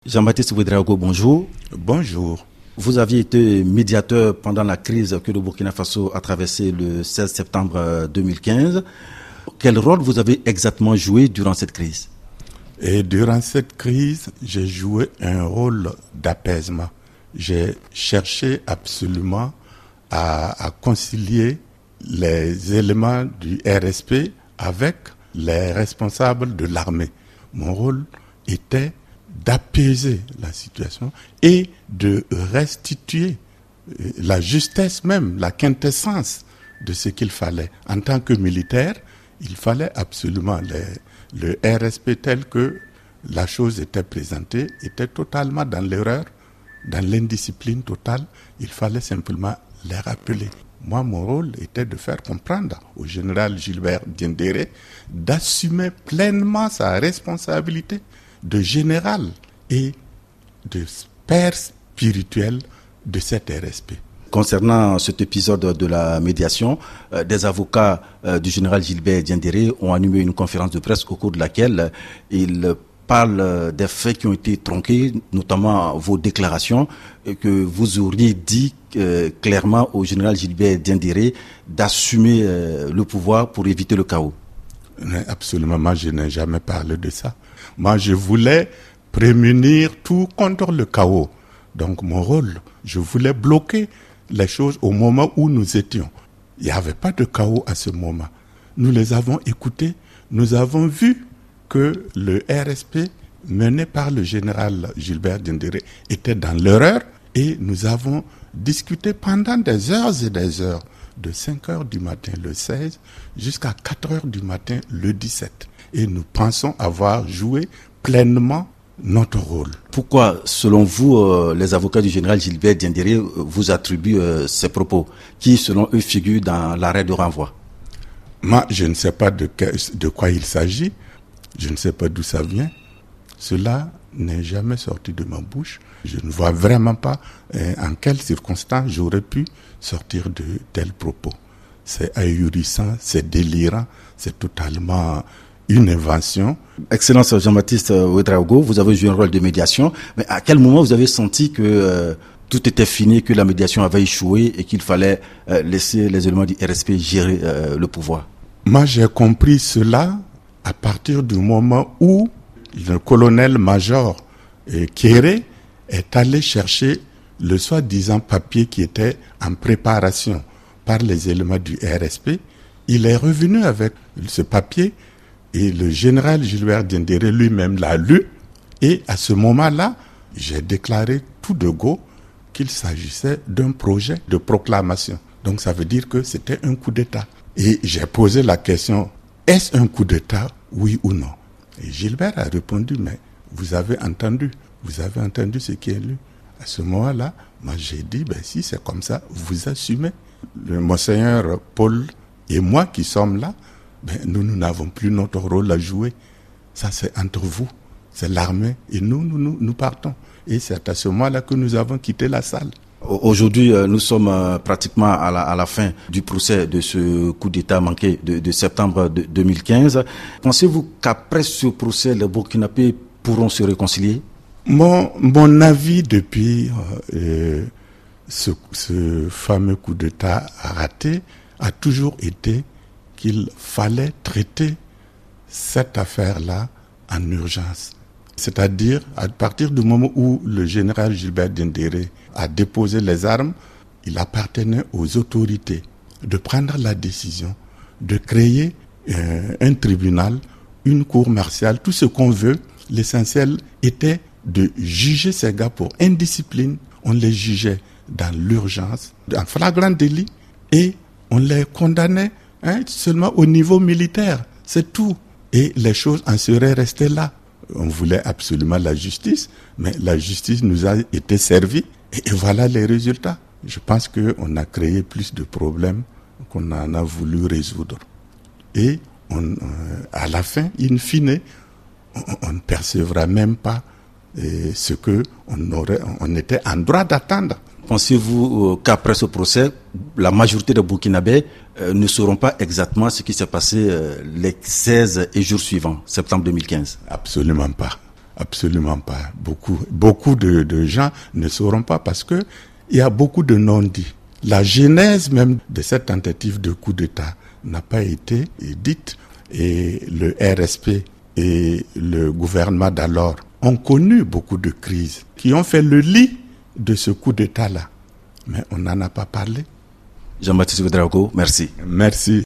Jean-Baptiste Ouédraogo, bonjour. Bonjour. Vous aviez été médiateur pendant la crise que le Burkina Faso a traversée le 16 septembre 2015. Quel rôle vous avez exactement joué durant cette crise? Et durant cette crise, j'ai joué un rôle d'apaisement. J'ai cherché absolument à concilier les éléments du RSP avec les responsables de l'armée. Mon rôle était d'apaiser la situation et de restituer la justesse même, la quintessence de ce qu'il fallait. En tant que militaire, il fallait absolument le RSP tel que la chose était présentée, était totalement dans l'erreur, dans l'indiscipline totale. Il fallait simplement les rappeler. Moi, mon rôle était de faire comprendre au général Gilbert Diendéré d'assumer pleinement sa responsabilité de général et de père spirituel de cet RSP. Concernant cet épisode de la médiation, des avocats du général Gilbert Diendéré ont animé une conférence de presse au cours de laquelle ils parlent des faits qui ont été tronqués, notamment vos déclarations, et que vous auriez dit clairement au général Gilbert Diendéré d'assumer le pouvoir pour éviter le chaos. Absolument, moi je n'ai jamais parlé de ça. Moi je voulais prémunir tout contre le chaos. Donc mon rôle, je voulais bloquer les choses au moment où nous étions. Il n'y avait pas de chaos à ce moment. Nous les avons écoutés, nous avons vu que le RSP mené par le général Gilbert Diendéré était dans l'erreur et nous avons discuté pendant des heures et des heures, de 5h du matin le 16 jusqu'à 4h du matin le 17. Et nous pensons avoir joué pleinement notre rôle. Pourquoi, selon vous, les avocats du général Gilbert Diendéré vous attribuent ces propos qui, selon eux, figurent dans l'arrêt de renvoi? Moi, je ne sais pas de quoi il s'agit. Je ne sais pas d'où ça vient. Cela n'est jamais sorti de ma bouche. Je ne vois vraiment pas en quelles circonstances j'aurais pu sortir de tels propos. C'est ahurissant, c'est délirant, c'est totalement une invention. Excellence Jean-Baptiste Ouédraogo, vous avez joué un rôle de médiation, mais à quel moment vous avez senti que tout était fini, que la médiation avait échoué et qu'il fallait laisser les éléments du RSP gérer le pouvoir? Moi, j'ai compris cela à partir du moment où le colonel-major Kéré est allé chercher le soi-disant papier qui était en préparation par les éléments du RSP. Il est revenu avec ce papier et le général Gilbert Diendéré lui-même l'a lu. Et à ce moment-là, j'ai déclaré tout de go qu'il s'agissait d'un projet de proclamation. Donc ça veut dire que c'était un coup d'État. Et j'ai posé la question, est-ce un coup d'État, oui ou non? Et Gilbert a répondu, mais vous avez entendu ce qui est lu. À ce moment-là, moi j'ai dit, si c'est comme ça, vous assumez. Le monseigneur Paul et moi qui sommes là, nous n'avons plus notre rôle à jouer. Ça c'est entre vous, c'est l'armée et nous partons. Et c'est à ce moment-là que nous avons quitté la salle. Aujourd'hui, nous sommes pratiquement à la fin du procès de ce coup d'État manqué de septembre 2015. Pensez-vous qu'après ce procès, les Burkinabés pourront se réconcilier? Mon avis depuis ce fameux coup d'État raté a toujours été qu'il fallait traiter cette affaire-là en urgence. C'est-à-dire, à partir du moment où le général Gilbert Diendéré a déposé les armes, il appartenait aux autorités de prendre la décision de créer un tribunal, une cour martiale, tout ce qu'on veut. L'essentiel était de juger ces gars pour indiscipline. On les jugeait dans l'urgence, en flagrant délit, et on les condamnait seulement au niveau militaire. C'est tout. Et les choses en seraient restées là. On voulait absolument la justice, mais la justice nous a été servie et voilà les résultats. Je pense qu'on a créé plus de problèmes qu'on en a voulu résoudre. Et à la fin, in fine, on ne percevra même pas ce qu'on était en droit d'attendre. Pensez-vous qu'après ce procès, la majorité des Burkinabés ne sauront pas exactement ce qui s'est passé les 16 et jours suivants, septembre 2015? Absolument pas. Absolument pas. Beaucoup de gens ne sauront pas parce que il y a beaucoup de non-dits. La genèse même de cette tentative de coup d'État n'a pas été dite et le RSP et le gouvernement d'alors ont connu beaucoup de crises qui ont fait le lit de ce coup d'État-là. Mais on n'en a pas parlé. Jean-Baptiste Ouédraogo, merci. Merci.